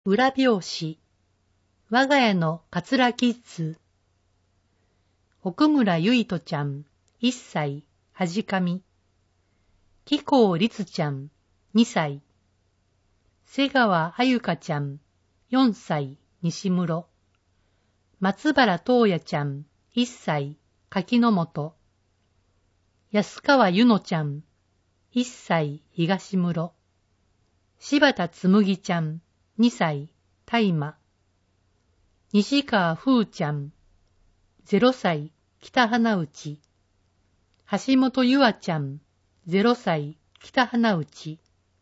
裏表紙。我が家のカツラキッズ。奥村ゆいとちゃん、1歳、はじかみ。紀行律ちゃん、2歳。瀬川あゆかちゃん、4歳、西室。松原東也ちゃん、1歳、柿の本。安川ゆのちゃん、1歳、東室。柴田つむぎちゃん、2歳、大麻。西川風ちゃん、0歳、北花内。橋本ゆあちゃん、0歳、北花内。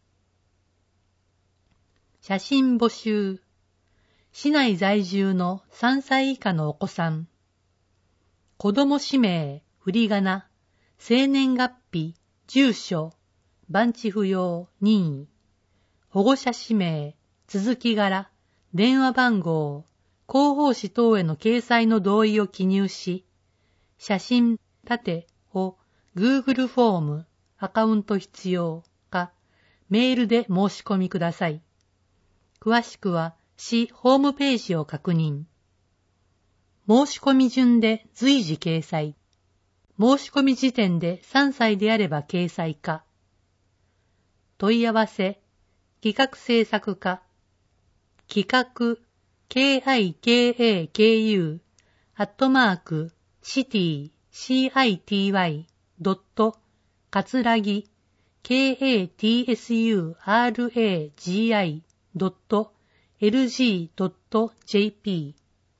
写真募集。市内在住の3歳以下のお子さん。子供氏名、振り仮名、生年月日、住所、番地不要、任意。保護者氏名、続き柄、電話番号、広報誌等への掲載の同意を記入し、写真、縦を Google フォーム、アカウント必要か、メールで申し込みください。詳しくは、市ホームページを確認。申し込み順で随時掲載。申し込み時点で3歳であれば掲載か。問い合わせ、企画制作課、企画、KIKAKU、city.city.かつらぎ、katsuragi.lg.jp。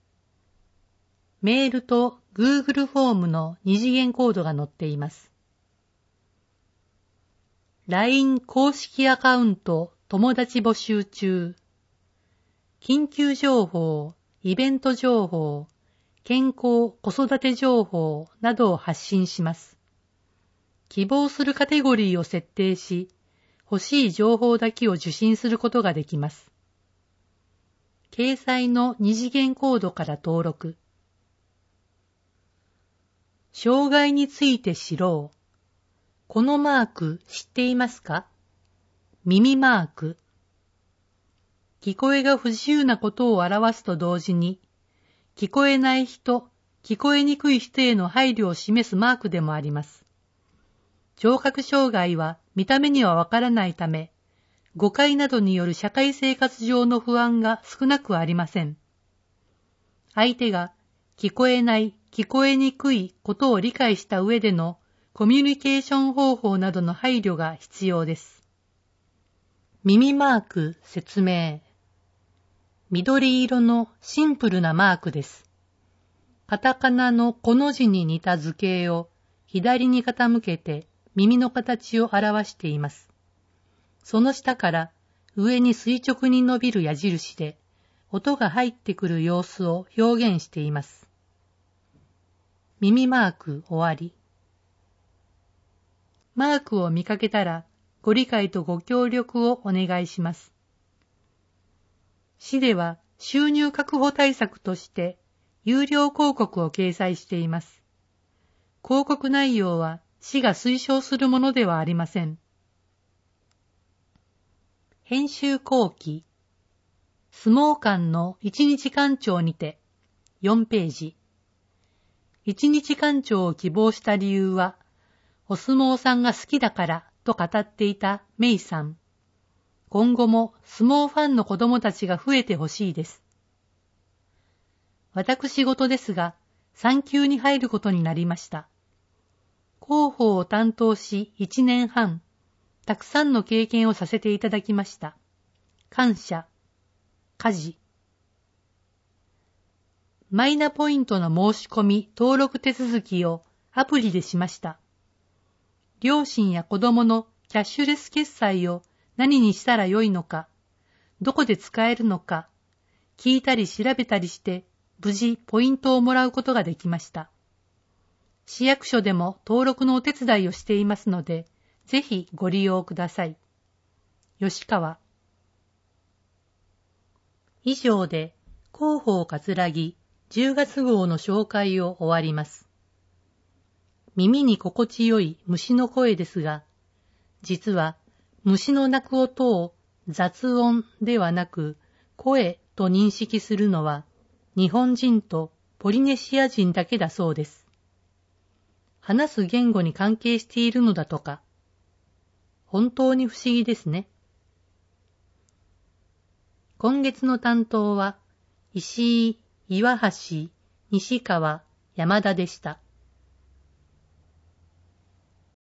メールと Google フォームの二次元コードが載っています。LINE 公式アカウント友達募集中。緊急情報、イベント情報、健康・子育て情報などを発信します。希望するカテゴリーを設定し、欲しい情報だけを受信することができます。掲載の二次元コードから登録。障害について知ろう。このマーク知っていますか？耳マーク。聞こえが不自由なことを表すと同時に、聞こえない人、聞こえにくい人への配慮を示すマークでもあります。聴覚障害は見た目にはわからないため、誤解などによる社会生活上の不安が少なくありません。相手が聞こえない、聞こえにくいことを理解した上でのコミュニケーション方法などの配慮が必要です。耳マーク説明。緑色のシンプルなマークです。カタカナのこの字に似た図形を左に傾けて耳の形を表しています。その下から上に垂直に伸びる矢印で音が入ってくる様子を表現しています。耳マーク終わり。マークを見かけたらご理解とご協力をお願いします。市では収入確保対策として有料広告を掲載しています。広告内容は市が推奨するものではありません。編集後期。相撲館の一日館長にて4ページ。一日館長を希望した理由は、お相撲さんが好きだからと語っていたメイさん。今後も相撲ファンの子供たちが増えてほしいです。私事ですが、産休に入ることになりました。広報を担当し1年半、たくさんの経験をさせていただきました。感謝。家事。マイナポイントの申し込み登録手続きをアプリでしました。両親や子供のキャッシュレス決済を何にしたらよいのか、どこで使えるのか、聞いたり調べたりして無事ポイントをもらうことができました。市役所でも登録のお手伝いをしていますので、ぜひご利用ください。吉川。以上で広報かつらぎ10月号の紹介を終わります。耳に心地よい虫の声ですが、実は虫の鳴く音を雑音ではなく声と認識するのは日本人とポリネシア人だけだそうです。話す言語に関係しているのだとか。本当に不思議ですね。今月の担当は石井、岩橋、西川、山田でした。